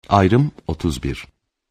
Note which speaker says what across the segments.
Speaker 1: Ayrım 31.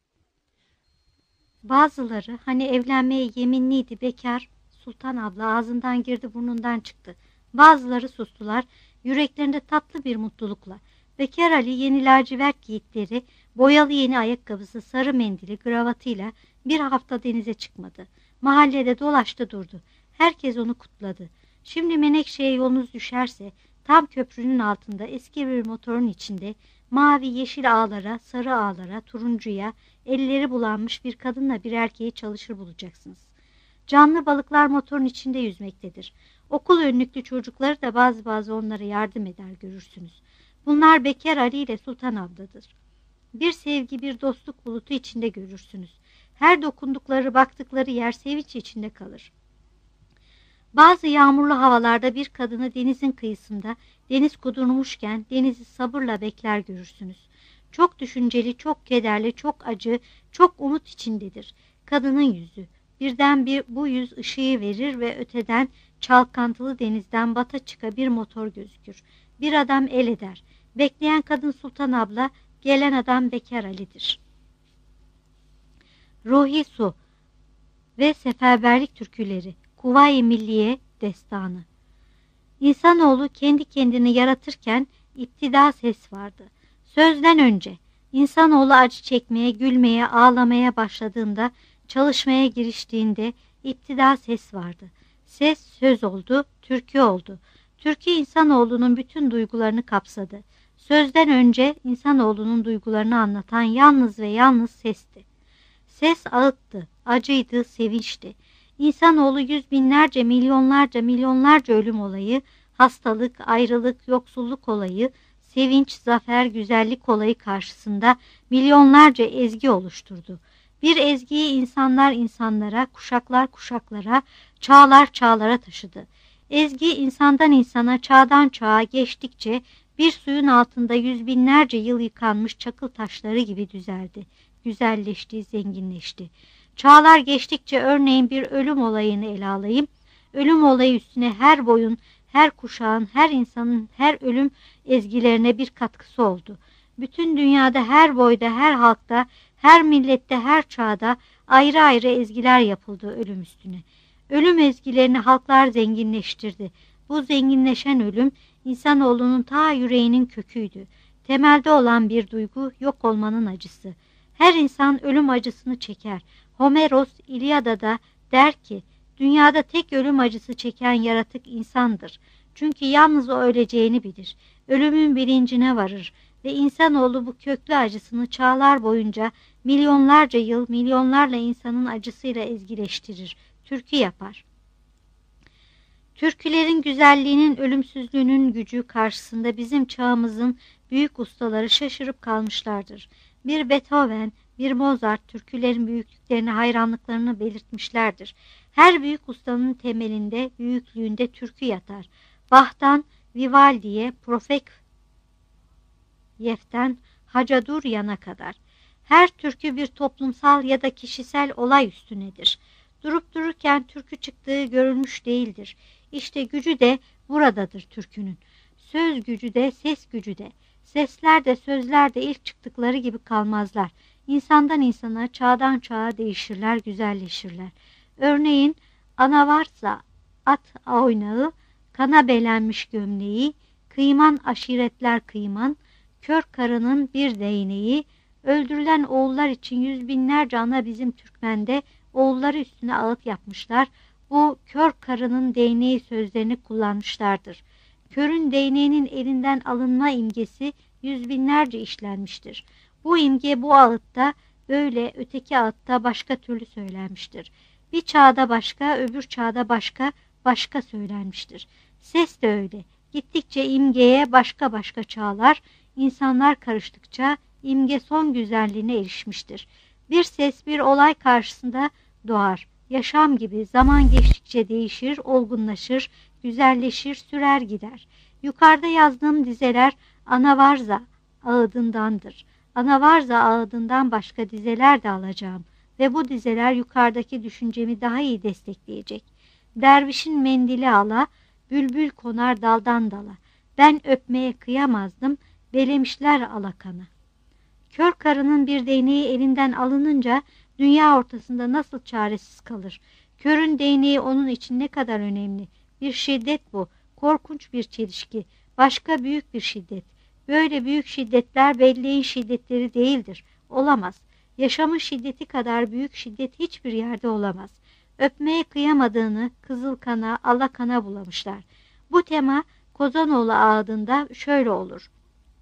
Speaker 2: Bazıları hani evlenmeye yeminliydi bekar, Sultan abla ağzından girdi burnundan çıktı. Bazıları sustular, yüreklerinde tatlı bir mutlulukla. Bekar Ali yeni lacivert giyikleri, boyalı yeni ayakkabısı, sarı mendili, kravatıyla bir hafta denize çıkmadı. Mahallede dolaştı durdu. Herkes onu kutladı. Şimdi Menekşe'ye yolunuz düşerse, tam köprünün altında eski bir motorun içinde, mavi yeşil ağlara, sarı ağlara, turuncuya, elleri bulanmış bir kadınla bir erkeği çalışır bulacaksınız. Canlı balıklar motorun içinde yüzmektedir. Okul önlüklü çocukları da bazı onlara yardım eder görürsünüz. Bunlar Bekar Ali ile Sultan abladır. Bir sevgi, bir dostluk bulutu içinde görürsünüz. Her dokundukları, baktıkları yer sevinç içinde kalır. Bazı yağmurlu havalarda bir kadını denizin kıyısında, deniz kudurmuşken denizi sabırla bekler görürsünüz. Çok düşünceli, çok kederli, çok acı, çok umut içindedir. Kadının yüzü. Birden bu yüz ışığı verir ve öteden çalkantılı denizden bata çıka bir motor gözükür. Bir adam el eder. Bekleyen kadın Sultan abla, gelen adam Bekar Ali'dir. Ruhi Su ve Seferberlik Türküleri, Kuvayi Milliye Destanı. İnsanoğlu kendi kendini yaratırken iptida ses vardı. Sözden önce insanoğlu acı çekmeye, gülmeye, ağlamaya başladığında, çalışmaya giriştiğinde iptida ses vardı. Ses söz oldu, türkü oldu. Türkü insanoğlunun bütün duygularını kapsadı. Sözden önce insanoğlunun duygularını anlatan yalnız ve yalnız sesti. Ses ağıttı, acıydı, sevinçti. İnsanoğlu yüz binlerce, milyonlarca ölüm olayı, hastalık, ayrılık, yoksulluk olayı, sevinç, zafer, güzellik olayı karşısında milyonlarca ezgi oluşturdu. Bir ezgiyi insanlar insanlara, kuşaklar kuşaklara, çağlar çağlara taşıdı. Ezgi insandan insana, çağdan çağa geçtikçe bir suyun altında yüz binlerce yıl yıkanmış çakıl taşları gibi düzeldi, güzelleşti, zenginleşti. Çağlar geçtikçe örneğin bir ölüm olayını ele alayım. Ölüm olayı üstüne her boyun, her kuşağın, her insanın, her ölüm ezgilerine bir katkısı oldu. Bütün dünyada, her boyda, her halkta, her millette, her çağda ayrı ayrı ezgiler yapıldı ölüm üstüne. Ölüm ezgilerini halklar zenginleştirdi. Bu zenginleşen ölüm, insanoğlunun ta yüreğinin köküydü. Temelde olan bir duygu, yok olmanın acısı. Her insan ölüm acısını çeker. Homeros İlyada'da der ki, dünyada tek ölüm acısı çeken yaratık insandır. Çünkü yalnız o öleceğini bilir. Ölümün bilincine varır ve insanoğlu bu köklü acısını çağlar boyunca milyonlarca yıl milyonlarla insanın acısıyla ezgileştirir, türkü yapar. Türkülerin güzelliğinin, ölümsüzlüğünün gücü karşısında bizim çağımızın büyük ustaları şaşırıp kalmışlardır. Bir Beethoven, bir Mozart türkülerin büyüklüklerine hayranlıklarını belirtmişlerdir. Her büyük ustanın temelinde, büyüklüğünde türkü yatar. Bach'tan Vivaldi'ye, Prokofiev'ten Hacaduryan'a kadar. Her türkü bir toplumsal ya da kişisel olay üstünedir. Durup dururken türkü çıktığı görülmüş değildir. İşte gücü de buradadır türkünün. Söz gücü de, ses gücü de. Sesler de, sözler de ilk çıktıkları gibi kalmazlar. İnsandan insana, çağdan çağa değişirler, güzelleşirler. Örneğin, ana varsa at oynağı, kana belenmiş gömleği, kıyman aşiretler kıyman, kör karının bir değneği, öldürülen oğullar için yüz binlerce ana bizim Türkmen'de oğulları üstüne ağıt yapmışlar. Bu kör karının değneği sözlerini kullanmışlardır. Körün değneğinin elinden alınma imgesi yüz binlerce işlenmiştir. Bu imge bu ağıtta böyle, öteki ağıtta başka türlü söylenmiştir. Bir çağda başka, öbür çağda başka, başka söylenmiştir. Ses de öyle. Gittikçe imgeye başka başka çağlar, insanlar karıştıkça imge son güzelliğine erişmiştir. Bir ses bir olay karşısında doğar. Yaşam gibi zaman geçtikçe değişir, olgunlaşır, güzelleşir, sürer gider. Yukarıda yazdığım dizeler Anavarza ağıdındandır. Anavarza ağıdından başka dizeler de alacağım ve bu dizeler yukarıdaki düşüncemi daha iyi destekleyecek. Dervişin mendili ala, bülbül konar daldan dala. Ben öpmeye kıyamazdım, belemişler alakanı. Kör karının bir değneği elinden alınınca dünya ortasında nasıl çaresiz kalır? Körün değneği onun için ne kadar önemli. Bir şiddet bu, korkunç bir çelişki, başka büyük bir şiddet. Böyle büyük şiddetler belleğin şiddetleri değildir, olamaz. Yaşamın şiddeti kadar büyük şiddet hiçbir yerde olamaz. Öpmeye kıyamadığını Kızılkan'a, Alakan'a bulamışlar. Bu tema Kozanoğlu ağıdında şöyle olur.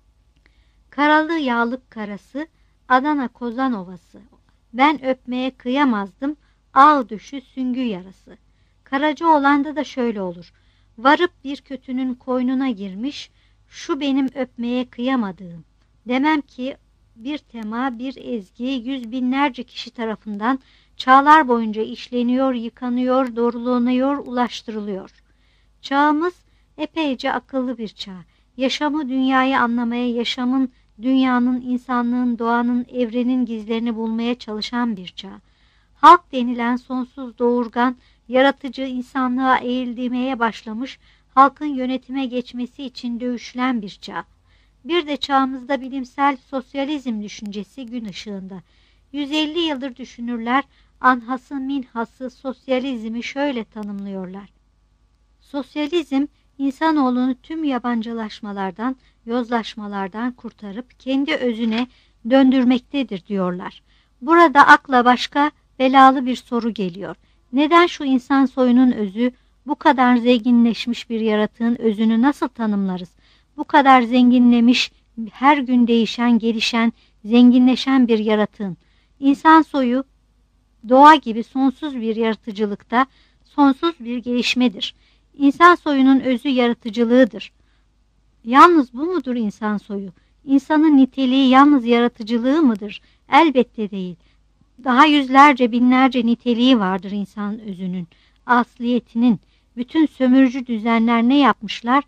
Speaker 2: Karalı yağlık karası, Adana Kozan Ovası. Ben öpmeye kıyamazdım, ağ düşü süngü yarası. Karacaoğlan'da da şöyle olur. Varıp bir kötünün koynuna girmiş, şu benim öpmeye kıyamadığım. Demem ki bir tema, bir ezgi yüz binlerce kişi tarafından çağlar boyunca işleniyor, yıkanıyor, doğrulunuyor, ulaştırılıyor. Çağımız epeyce akıllı bir çağ. Yaşamı, dünyayı anlamaya, yaşamın, dünyanın, insanlığın, doğanın, evrenin gizlerini bulmaya çalışan bir çağ. Halk denilen sonsuz doğurgan, yaratıcı insanlığa eğildirmeye başlamış, halkın yönetime geçmesi için dövüşülen bir çağ. Bir de çağımızda bilimsel sosyalizm düşüncesi gün ışığında. 150 yıldır düşünürler, anhası minhası sosyalizmi şöyle tanımlıyorlar. Sosyalizm, insanoğlunu tüm yabancılaşmalardan, yozlaşmalardan kurtarıp kendi özüne döndürmektedir diyorlar. Burada akla başka belalı bir soru geliyor. Neden şu insan soyunun özü, bu kadar zenginleşmiş bir yaratığın özünü nasıl tanımlarız? Bu kadar zenginlemiş, her gün değişen, gelişen, zenginleşen bir yaratığın. İnsan soyu, doğa gibi sonsuz bir yaratıcılıkta, sonsuz bir gelişmedir. İnsan soyunun özü yaratıcılığıdır. Yalnız bu mudur insan soyu? İnsanın niteliği yalnız yaratıcılığı mıdır? Elbette değil. Daha yüzlerce, binlerce niteliği vardır insan özünün, asliyetinin. Bütün sömürücü düzenler ne yapmışlar?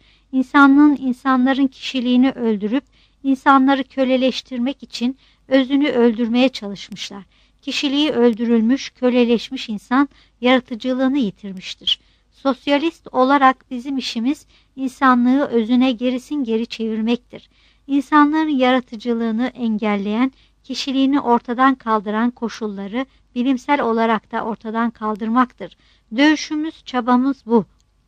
Speaker 2: İnsanların kişiliğini öldürüp, insanları köleleştirmek için özünü öldürmeye çalışmışlar. Kişiliği öldürülmüş, köleleşmiş insan yaratıcılığını yitirmiştir. Sosyalist olarak bizim işimiz insanlığı özüne gerisin geri çevirmektir. İnsanların yaratıcılığını engelleyen, kişiliğini ortadan kaldıran koşulları bilimsel olarak da ortadan kaldırmaktır. Dövüşümüz, çabamız bu.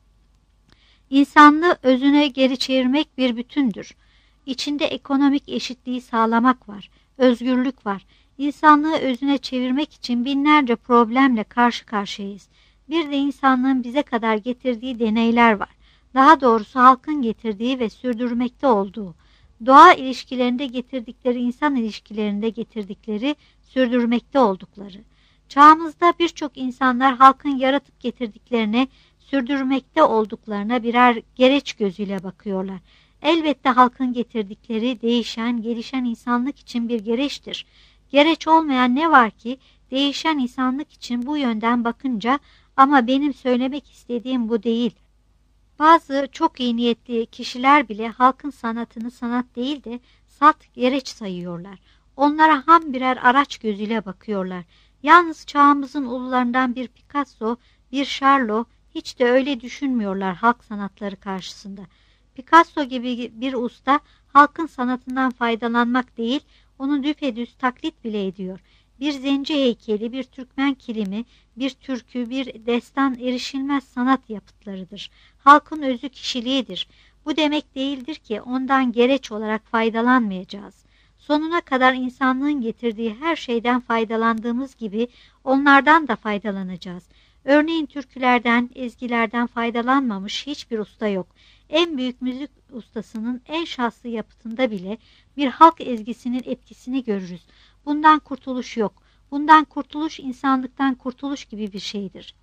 Speaker 2: İnsanlığı özüne geri çevirmek bir bütündür. İçinde ekonomik eşitliği sağlamak var, özgürlük var. İnsanlığı özüne çevirmek için binlerce problemle karşı karşıyayız. Bir de insanlığın bize kadar getirdiği deneyler var. Daha doğrusu halkın getirdiği ve sürdürmekte olduğu. Doğa ilişkilerinde getirdikleri, insan ilişkilerinde getirdikleri, sürdürmekte oldukları. Çağımızda birçok insanlar halkın yaratıp getirdiklerine, sürdürmekte olduklarına birer gereç gözüyle bakıyorlar. Elbette halkın getirdikleri değişen, gelişen insanlık için bir gereçtir. Gereç olmayan ne var ki değişen insanlık için bu yönden bakınca ama benim söylemek istediğim bu değil. Bazı çok iyi niyetli kişiler bile halkın sanatını sanat değil de salt gereç sayıyorlar. Onlara ham birer araç gözüyle bakıyorlar. Yalnız çağımızın ulularından bir Picasso, bir Charlot hiç de öyle düşünmüyorlar halk sanatları karşısında. Picasso gibi bir usta halkın sanatından faydalanmak değil, onu düpedüz taklit bile ediyor. Bir zenci heykeli, bir Türkmen kilimi, bir türkü, bir destan erişilmez sanat yapıtlarıdır. Halkın özü kişiliğidir. Bu demek değildir ki ondan gereç olarak faydalanmayacağız. Sonuna kadar insanlığın getirdiği her şeyden faydalandığımız gibi onlardan da faydalanacağız. Örneğin türkülerden, ezgilerden faydalanmamış hiçbir usta yok. En büyük müzik ustasının en şahsı yapıtında bile bir halk ezgisinin etkisini görürüz. Bundan kurtuluş yok. Bundan kurtuluş insanlıktan kurtuluş gibi bir şeydir.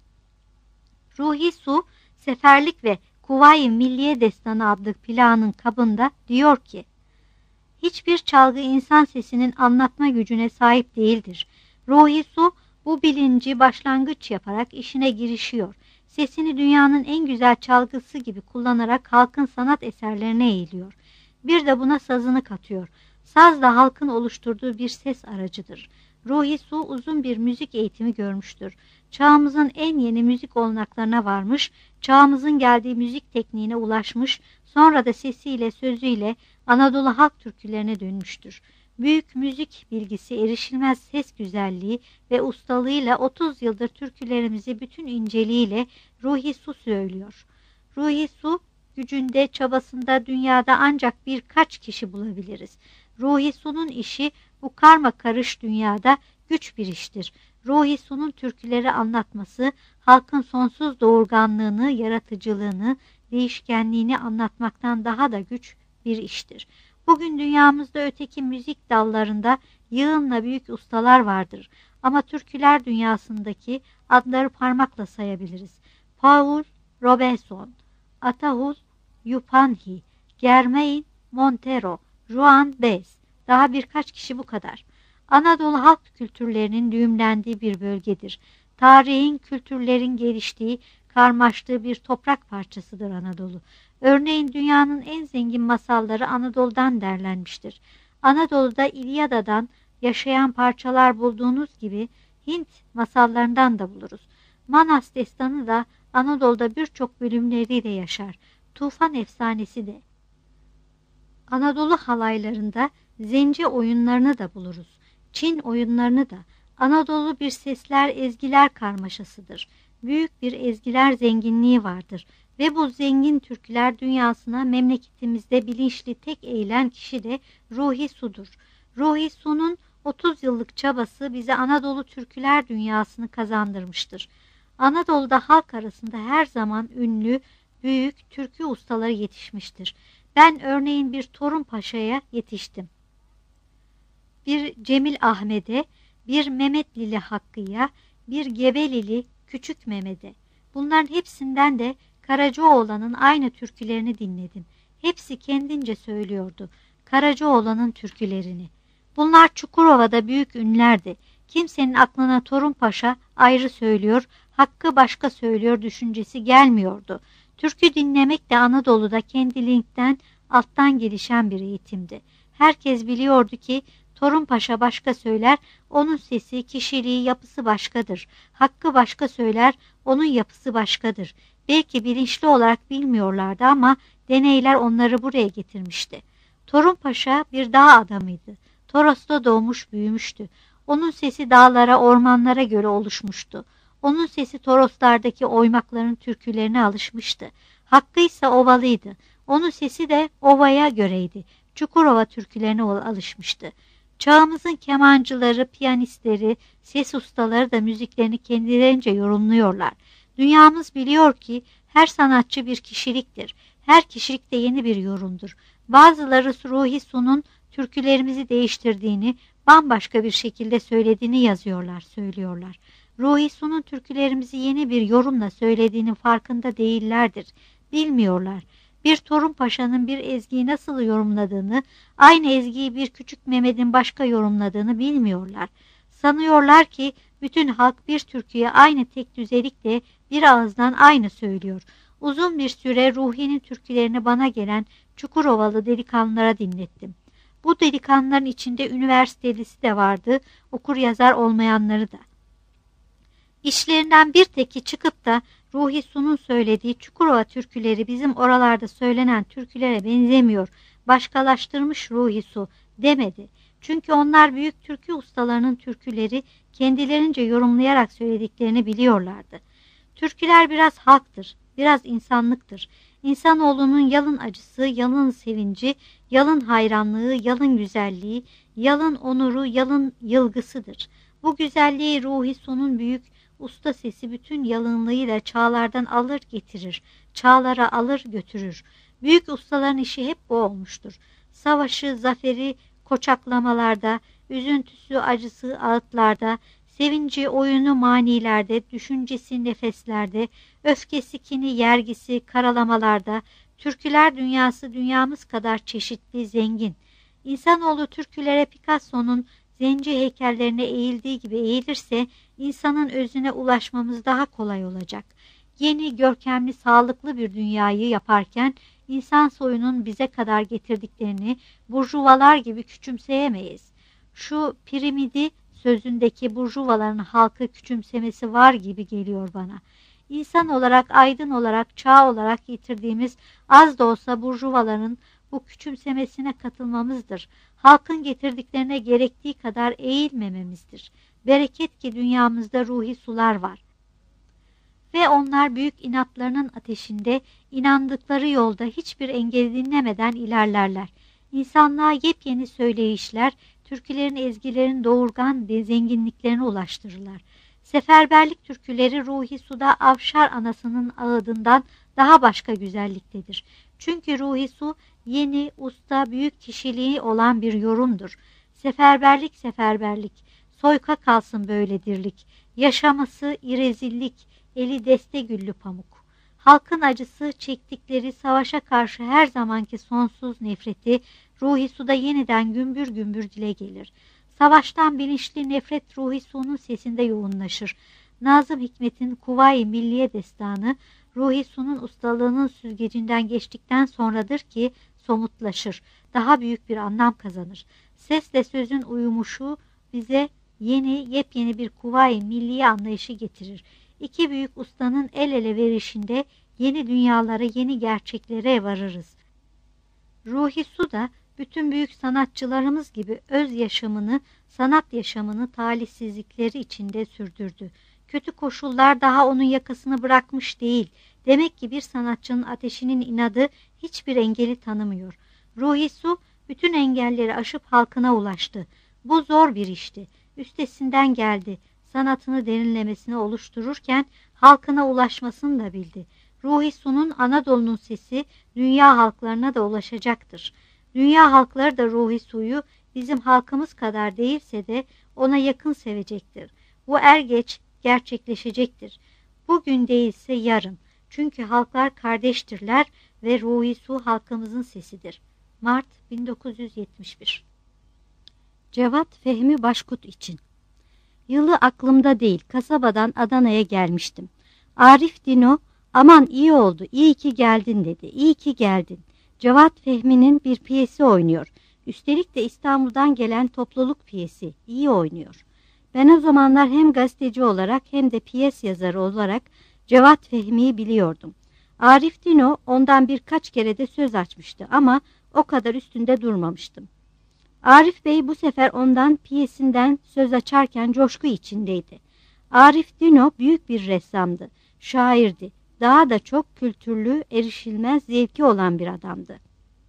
Speaker 2: Ruhi Su, Seferlik ve Kuvayi Milliye Destanı adlı planın kabında diyor ki, hiçbir çalgı insan sesinin anlatma gücüne sahip değildir. Ruhi Su bu bilinci başlangıç yaparak işine girişiyor. Sesini dünyanın en güzel çalgısı gibi kullanarak halkın sanat eserlerine eğiliyor. Bir de buna sazını katıyor. Saz da halkın oluşturduğu bir ses aracıdır. Ruhi Su uzun bir müzik eğitimi görmüştür. Çağımızın en yeni müzik olanaklarına varmış, çağımızın geldiği müzik tekniğine ulaşmış, sonra da sesiyle, sözüyle Anadolu halk türkülerine dönmüştür. Büyük müzik bilgisi, erişilmez ses güzelliği ve ustalığıyla 30 yıldır türkülerimizi bütün inceliğiyle Ruhi Su söylüyor. Ruhi Su gücünde, çabasında dünyada ancak birkaç kişi bulabiliriz. Ruhi Su'nun işi bu karma karış dünyada güç bir iştir. Ruhi Su'nun türküleri anlatması, halkın sonsuz doğurganlığını, yaratıcılığını, değişkenliğini anlatmaktan daha da güç bir iştir. Bugün dünyamızda öteki müzik dallarında yığınla büyük ustalar vardır. Ama türküler dünyasındaki adları parmakla sayabiliriz. Paul Robinson, Atahull Yupanqui, Germain Montero, Juan Bez, daha birkaç kişi bu kadar. Anadolu halk kültürlerinin düğümlendiği bir bölgedir. Tarihin, kültürlerin geliştiği, karmaştığı bir toprak parçasıdır Anadolu. Örneğin dünyanın en zengin masalları Anadolu'dan derlenmiştir. Anadolu'da İlyada'dan yaşayan parçalar bulduğunuz gibi Hint masallarından da buluruz. Manas destanı da Anadolu'da birçok bölümleriyle yaşar. Tufan efsanesi de. Anadolu halaylarında zenci oyunlarını da buluruz. Çin oyunlarını da. Anadolu bir sesler, ezgiler karmaşasıdır. Büyük bir ezgiler zenginliği vardır. Ve bu zengin türküler dünyasına memleketimizde bilinçli tek eğilen kişi de Ruhi Su'dur. Ruhi Su'nun 30 yıllık çabası bize Anadolu türküler dünyasını kazandırmıştır. Anadolu'da halk arasında her zaman ünlü, büyük türkü ustaları yetişmiştir. Ben örneğin bir Torun Paşa'ya yetiştim. Bir Cemil Ahmet'e, bir Mehmetlili Hakkı'ya, bir Gebelili Küçük Mehmet'e. Bunların hepsinden de Karacaoğlan'ın aynı türkülerini dinledim. Hepsi kendince söylüyordu Karacaoğlan'ın türkülerini. Bunlar Çukurova'da büyük ünlerdi. Kimsenin aklına Torun Paşa ayrı söylüyor, Hakkı başka söylüyor düşüncesi gelmiyordu. Türkü dinlemek de Anadolu'da kendiliğinden alttan gelişen bir eğitimdi. Herkes biliyordu ki Torun Paşa başka söyler, onun sesi, kişiliği, yapısı başkadır. Hakkı başka söyler, onun yapısı başkadır. Belki bilinçli olarak bilmiyorlardı ama deneyler onları buraya getirmişti. Torun Paşa bir dağ adamıydı. Toros'ta doğmuş büyümüştü. Onun sesi dağlara, ormanlara göre oluşmuştu. Onun sesi Toroslardaki oymakların türkülerine alışmıştı. Hakkı ise ovalıydı. Onun sesi de ovaya göreydi. Çukurova türkülerine alışmıştı. Çağımızın kemancıları, piyanistleri, ses ustaları da müziklerini kendilerince yorumluyorlar. Dünyamız biliyor ki her sanatçı bir kişiliktir. Her kişilik de yeni bir yorumdur. Bazıları Ruhi Su'nun türkülerimizi değiştirdiğini, bambaşka bir şekilde söylediğini yazıyorlar, söylüyorlar. Ruhi Su'nun türkülerimizi yeni bir yorumla söylediğinin farkında değillerdir. Bilmiyorlar. Bir Torun Paşa'nın bir ezgiyi nasıl yorumladığını, aynı ezgiyi bir Küçük Mehmet'in başka yorumladığını bilmiyorlar. Sanıyorlar ki bütün halk bir türküye aynı tek düzelikle bir ağızdan aynı söylüyor. Uzun bir süre Ruhi'nin türkülerini bana gelen Çukurovalı delikanlılara dinlettim. Bu delikanlıların içinde üniversitelisi de vardı, okur yazar olmayanları da. İşlerinden bir teki çıkıp da Ruhi Su'nun söylediği Çukurova türküleri bizim oralarda söylenen türkülere benzemiyor, başkalaştırmış Ruhi Su demedi. Çünkü onlar büyük türkü ustalarının türküleri kendilerince yorumlayarak söylediklerini biliyorlardı. Türküler biraz halktır, biraz insanlıktır. İnsanoğlunun yalın acısı, yalın sevinci, yalın hayranlığı, yalın güzelliği, yalın onuru, yalın yılgısıdır. Bu güzelliği Ruhi Su'nun büyük usta sesi bütün yalınlığıyla çağlardan alır getirir, çağlara alır götürür. Büyük ustaların işi hep bu olmuştur. Savaşı, zaferi koçaklamalarda, üzüntüsü, acısı ağıtlarda, sevinci, oyunu manilerde, düşüncesi nefeslerde, öfkesi, kini, yergisi karalamalarda, türküler dünyası dünyamız kadar çeşitli, zengin. İnsanoğlu türkülere Picasso'nun zenci heykellerine eğildiği gibi eğilirse, insanın özüne ulaşmamız daha kolay olacak. Yeni, görkemli, sağlıklı bir dünyayı yaparken, insan soyunun bize kadar getirdiklerini burjuvalar gibi küçümseyemeyiz. Şu pirimidi sözündeki burjuvaların halkı küçümsemesi var gibi geliyor bana. İnsan olarak, aydın olarak, çağ olarak getirdiğimiz az da olsa burjuvaların bu küçümsemesine katılmamızdır. halkın getirdiklerine gerektiği kadar eğilmememizdir. Bereket ki dünyamızda ruhi sular var. Ve onlar büyük inatlarının ateşinde, inandıkları yolda hiçbir engeli dinlemeden ilerlerler. İnsanlığa yepyeni söyleyişler, türkülerin, ezgilerin doğurgan zenginliklerine ulaştırırlar. Seferberlik türküleri ruhi suda Avşar anasının ağıdından daha başka güzelliktedir. Çünkü ruhi su yeni, usta, büyük kişiliği olan bir yorumdur. Seferberlik seferberlik, soyka kalsın böyledirlik, yaşaması irezillik, eli deste güllü pamuk. Halkın acısı çektikleri savaşa karşı her zamanki sonsuz nefreti ruhi suda yeniden gümbür gümbür dile gelir. Savaştan bilinçli nefret ruhi su'nun sesinde yoğunlaşır. Nazım Hikmet'in Kuvayi Milliye destanı ruhi su'nun ustalığının süzgecinden geçtikten sonradır ki somutlaşır. Daha büyük bir anlam kazanır. Sesle sözün uyumuşu bize yepyeni bir Kuvayi Milliye anlayışı getirir. İki büyük ustanın el ele verişinde yeni dünyalara, yeni gerçeklere varırız. Ruhi su da bütün büyük sanatçılarımız gibi öz yaşamını, sanat yaşamını talihsizlikleri içinde sürdürdü. Kötü koşullar daha onun yakasını bırakmış değil. Demek ki bir sanatçının ateşinin inadı hiçbir engeli tanımıyor. Ruhi su bütün engelleri aşıp halkına ulaştı. Bu zor bir işti. Üstesinden geldi. Sanatını derinlemesine oluştururken halkına ulaşmasını da bildi. Ruhi su'nun Anadolu'nun sesi dünya halklarına da ulaşacaktır. Dünya halkları da ruhi suyu bizim halkımız kadar değilse de ona yakın sevecektir. Bu er geç gerçekleşecektir. Bugün değilse yarın. Çünkü halklar kardeştirler ve ruhi su halkımızın sesidir. Mart 1971. Cevat Fehmi Başkut için. Yılı aklımda değil, kasabadan Adana'ya gelmiştim. Arif Dino, aman iyi oldu, iyi ki geldin dedi, iyi ki geldin. Cevat Fehmi'nin bir piyesi oynuyor. Üstelik de İstanbul'dan gelen topluluk piyesi, iyi oynuyor. Ben o zamanlar hem gazeteci olarak hem de piyes yazarı olarak Cevat Fehmi'yi biliyordum. Arif Dino ondan birkaç kere de söz açmıştı ama o kadar üstünde durmamıştım. Arif Bey bu sefer ondan piyesinden söz açarken coşku içindeydi. Arif Dino büyük bir ressamdı, şairdi. Daha da çok kültürlü, erişilmez zevki olan bir adamdı.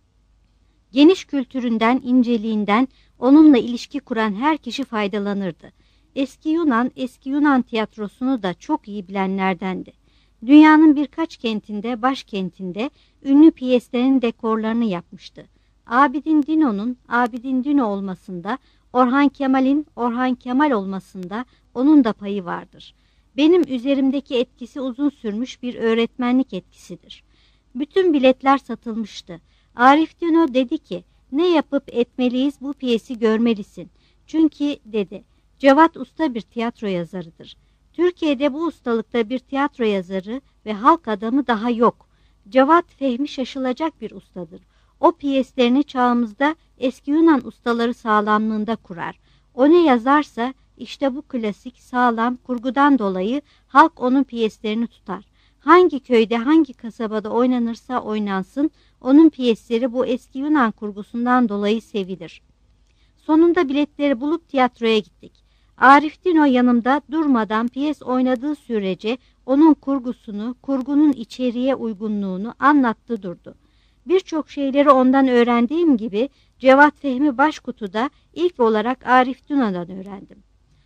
Speaker 2: Geniş kültüründen, inceliğinden onunla ilişki kuran her kişi faydalanırdı. Eski Yunan tiyatrosunu da çok iyi bilenlerdendi. Dünyanın birkaç kentinde, başkentinde ünlü piyeslerin dekorlarını yapmıştı. Abidin Dino'nun Abidin Dino olmasında, Orhan Kemal'in Orhan Kemal olmasında onun da payı vardır. Benim üzerimdeki etkisi uzun sürmüş bir öğretmenlik etkisidir. Bütün biletler satılmıştı. Arif Dino dedi ki, ne yapıp etmeliyiz, bu piyesi görmelisin. Çünkü dedi, Cevat usta bir tiyatro yazarıdır. Türkiye'de bu ustalıkta bir tiyatro yazarı ve halk adamı daha yok. Cevat Fehmi şaşılacak bir ustadır. O piyeslerini çağımızda eski Yunan ustaları sağlamlığında kurar. O ne yazarsa işte bu klasik, sağlam kurgudan dolayı halk onun piyeslerini tutar. Hangi köyde, hangi kasabada oynanırsa oynansın, onun piyesleri bu eski Yunan kurgusundan dolayı sevilir. Sonunda biletleri bulup tiyatroya gittik. Arif Dino yanımda durmadan piyes oynadığı sürece onun kurgusunu, kurgunun içeriğe uygunluğunu anlattı durdu. Birçok şeyleri ondan öğrendiğim gibi Cevat Fehmi Başkut'u ilk olarak Arif Dino'dan öğrendim.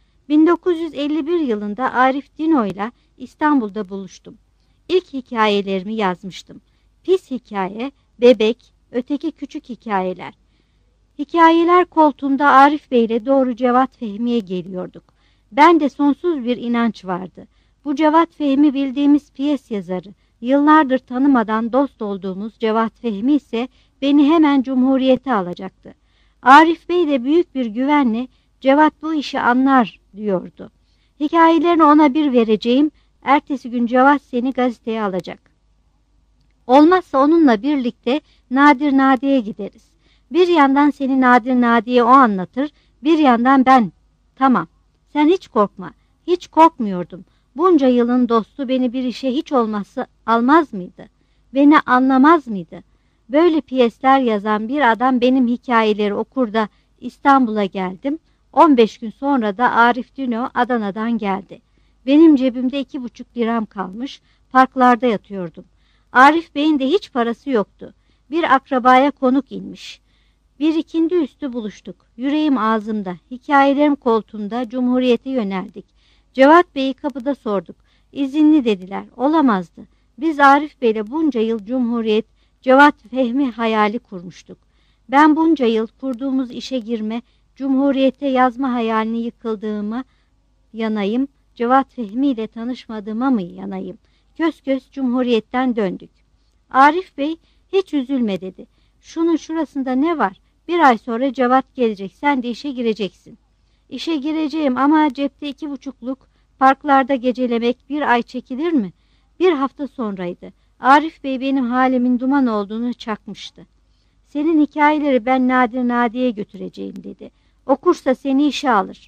Speaker 2: 1951 yılında Arif Dino ile İstanbul'da buluştum. İlk hikayelerimi yazmıştım. Pis hikaye, bebek, öteki küçük hikayeler. Hikayeler koltuğumda Arif Bey ile doğru Cevat Fehmi'ye geliyorduk. Ben de sonsuz bir inanç vardı. Bu Cevat Fehmi bildiğimiz piyes yazarı, yıllardır tanımadan dost olduğumuz Cevat Fehmi ise beni hemen Cumhuriyet'e alacaktı. Arif Bey de büyük bir güvenle Cevat bu işi anlar diyordu. Hikayelerini ona bir vereceğim, ertesi gün Cevat seni gazeteye alacak. Olmazsa onunla birlikte Nadir Nadi'ye gideriz. Bir yandan seni Nadir Nadi'ye o anlatır, bir yandan ben. Tamam, sen hiç korkma, hiç korkmuyordum. Bunca yılın dostu beni bir işe hiç olmazsa almaz mıydı? Beni anlamaz mıydı? Böyle piyesler yazan bir adam benim hikayeleri okur da İstanbul'a geldim. 15 gün sonra da Arif Dino Adana'dan geldi. Benim cebimde 2,5 liram kalmış, parklarda yatıyordum. Arif Bey'in de hiç parası yoktu. Bir akrabaya konuk inmiş. Bir ikindi üstü buluştuk. Yüreğim ağzımda, hikayelerim koltuğumda Cumhuriyet'e yöneldik. Cevat Bey'i kapıda sorduk. İzinli dediler. Olamazdı. Biz Arif Bey'le bunca yıl Cumhuriyet, Cevat Fehmi hayali kurmuştuk. Ben bunca yıl kurduğumuz işe girme, Cumhuriyet'e yazma hayalini yıkıldığıma yanayım, Cevat Fehmi ile tanışmadığıma mı yanayım? Kös kös Cumhuriyet'ten döndük. Arif Bey hiç üzülme dedi. Şunun şurasında ne var? Bir ay sonra Cevat gelecek, sen de işe gireceksin. İşe gireceğim ama cepte 2,5'luk parklarda gecelemek bir ay çekilir mi? Bir hafta sonraydı. Arif Bey benim halimin duman olduğunu çakmıştı. Senin hikayeleri ben Nadir Nadi'ye götüreceğim dedi. Okursa seni işe alır.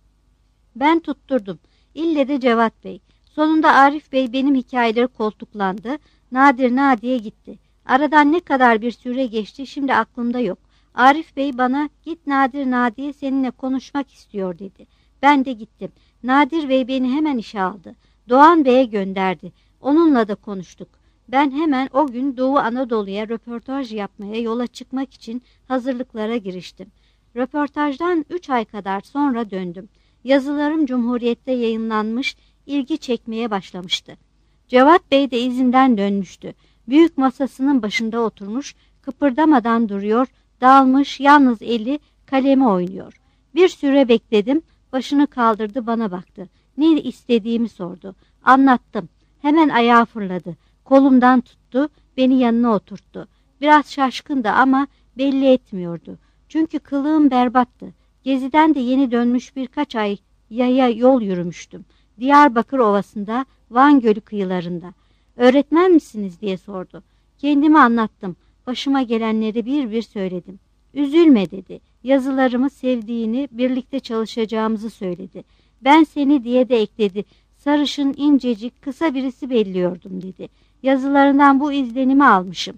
Speaker 2: Ben tutturdum. İlle de Cevat Bey. Sonunda Arif Bey benim hikayeleri koltuklandı. Nadir Nadi'ye gitti. Aradan ne kadar bir süre geçti şimdi aklımda yok. Arif Bey bana git Nadir Nadi'ye seninle konuşmak istiyor dedi. Ben de gittim. Nadir Bey beni hemen işe aldı. Doğan Bey'e gönderdi. Onunla da konuştuk. Ben hemen o gün Doğu Anadolu'ya röportaj yapmaya yola çıkmak için hazırlıklara giriştim. Röportajdan 3 ay kadar sonra döndüm. Yazılarım Cumhuriyet'te yayınlanmış, ilgi çekmeye başlamıştı. Cevat Bey de izinden dönmüştü. Büyük masasının başında oturmuş, kıpırdamadan duruyor, dalmış, yalnız eli kalemi oynuyor. Bir süre bekledim, başını kaldırdı bana baktı. Ne istediğimi sordu. Anlattım. Hemen ayağa fırladı. Kolumdan tuttu, beni yanına oturttu. Biraz şaşkındı ama belli etmiyordu. Çünkü kılığım berbattı. Geziden de yeni dönmüş birkaç ay yaya yol yürümüştüm. Diyarbakır Ovası'nda, Van Gölü kıyılarında. Öğretmen misiniz diye sordu. Kendimi anlattım. Başıma gelenleri bir bir söyledim. Üzülme dedi. Yazılarımı sevdiğini, birlikte çalışacağımızı söyledi. Ben seni diye de ekledi. Sarışın, incecik, kısa birisi belliyordum dedi. Yazılarından bu izlenimi almışım.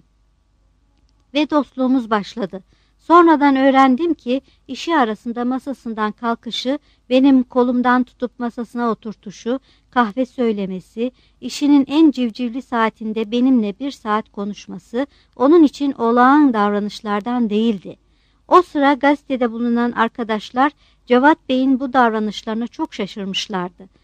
Speaker 2: Ve dostluğumuz başladı. Sonradan öğrendim ki işi arasında masasından kalkışı, benim kolumdan tutup masasına oturtuşu, kahve söylemesi, işinin en civcivli saatinde benimle 1 saat konuşması onun için olağan davranışlardan değildi. O sıra gazetede bulunan arkadaşlar Cevat Bey'in bu davranışlarına çok şaşırmışlardı.